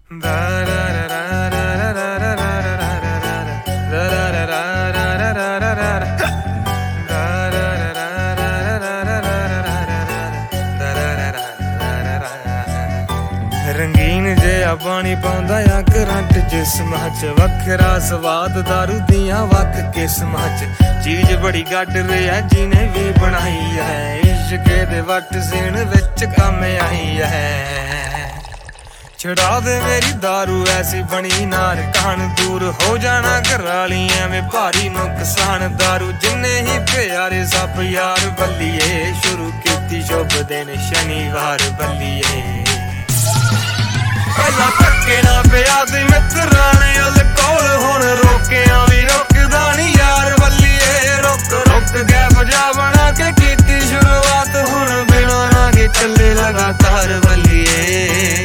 रंगीन जिहा पानी पाउंदा आ करंट जिस्मां च वखरा स्वाद दारू दियां वख किस्मां च चीज बड़ी गड्ड रिहा जिने भी बनाई है इश्के दे वट सीन विच कम आई है छड़ा दे मेरी दारू ऐसी बनी नार कान दूर हो जाना घराली एवें भारी नुकसान दारू जिन्ने ही प्यारे सब यार बल्लिए शुरू कीती शुभ दिन शनिवार बल्लिए पहला धक्के ना पिया दी मित्रां ने अल्कोहल हुण रोकिया भी रोकदा नी यार बल्लिए रुक रुक गैप जा बना के कीती शुरुआत हुण बिना नागे चले लगातार बल्लिए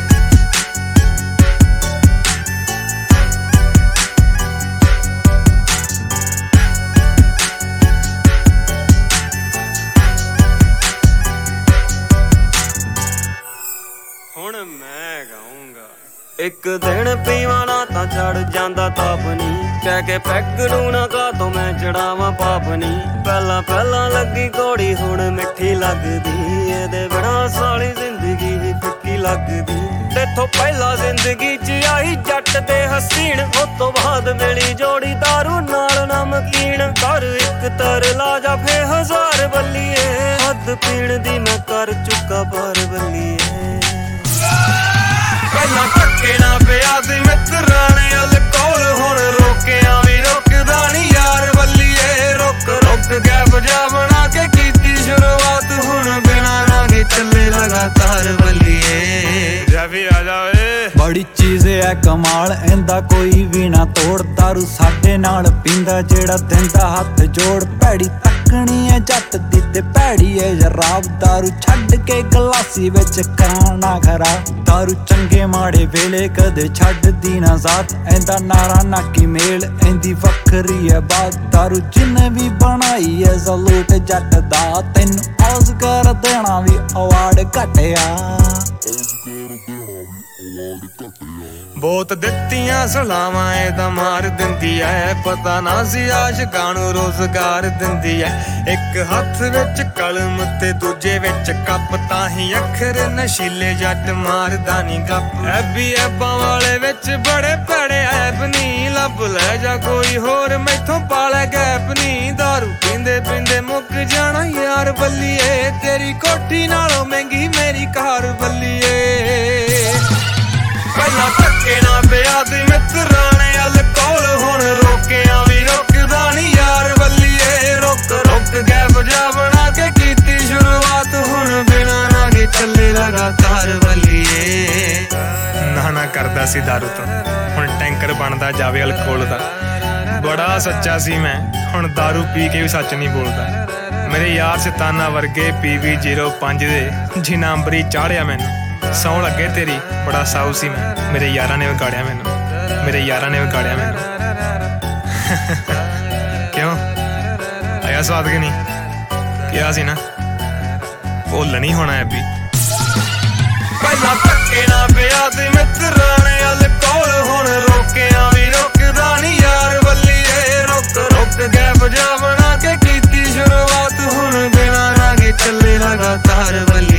हुण मैं गाऊंगा एक दिन पीवाना ता चढ़ जांदा तापनी कह के पैगड़ू ना का तो मैं चढ़ावा पापनी पहला पहला लगी घोड़ी हुण मिठी लगदी एदे बिना सारी जिंदगी ही फिक्की लगदी तेथों पहला जिंदगी च आई जट ते हसीन उस तो बाद मिली जोड़ी दारू नाल नमकीन कर एक तरला जा फे हजार बल्लिए हद पीण दी मैं कर चुका पार बल्लिए पहला धक्के ना पिया दी मित्रां ने अल्कोहल हुण रोकिया भी रोकदा नी यार बल्लिए रुक रुक गैप जा बना के कीती शुरुआत हुण बिना नागे चले लगातार बल्लिए जावी आ जावे बड़ी चीज है कमाल इंदा कोई भी ना तोड़ दारू साडे नाल पींदा जेड़ा दिंदा हथ जोड़ भैड़ी तकनी है जट दी ते भैड़ी है जराब दारू छड्ड के गलासी विच कराना खराब दारू चंगे माड़े वेले कदे छड्ड दी ना साथ इंदा नारा नाकी मेल इंदी वखरी है बात दारू जिन्ने भी बनाई है सलूट जट दा तैनू ऑस्कर देना भी अवार्ड घटिया बहुत दित्तियां सलावां एदा मार दिंदी है पता ना सी आशिकां नूं रोजगार दिंदी है एक हत्थ विच कलम ते दूजे विच कप ताही अखर नशीले जट मारदा नी गप ऐबी ऐबां वाले विच बड़े भैड़े ऐब नी लब लै जा कोई होर मैथों पाले गैप नी दारू पींदे पींदे मुक जाना यार बल्लिए तेरी कोठी नालों महंगी मेरी कार बल्लिए पहला धक्के ना पिया दी मित्रां ने अल्कोहल हुण रोकिया भी रोकदा नी यार बल्लिए रुक रुक गैप जा बना के कीती शुरुआत हुण बिना नागे चले लगातार बल्लिए ना करदा सी दारू तो हुण टैंकर बनदा जावे अल्कोहल दा बड़ा सच्चा सी मैं हुण दारू पी के भी सच नहीं बोलदा मेरे यार शैताना वर्गे PV 05 दे जिन्ना अंबरी चाढ़िया मैनू सौ लगे तेरी बड़ा साऊ सी मैं मेरे यारां ने विगाड़िया मैनू मेरे यारां ने विगाड़िया मैनू क्यों आया स्वाद कि नहीं क्या सी ना भुल नहीं होना है भी पहला धक्के ना पिया दी मित्रां ने अल्कोहल हुण रोकिया भी रोकदा नी यार बल्लिए रुक रुक गैप जा बना के कीती शुरुआत हुण बिना नागे चले लगातार बल्लिए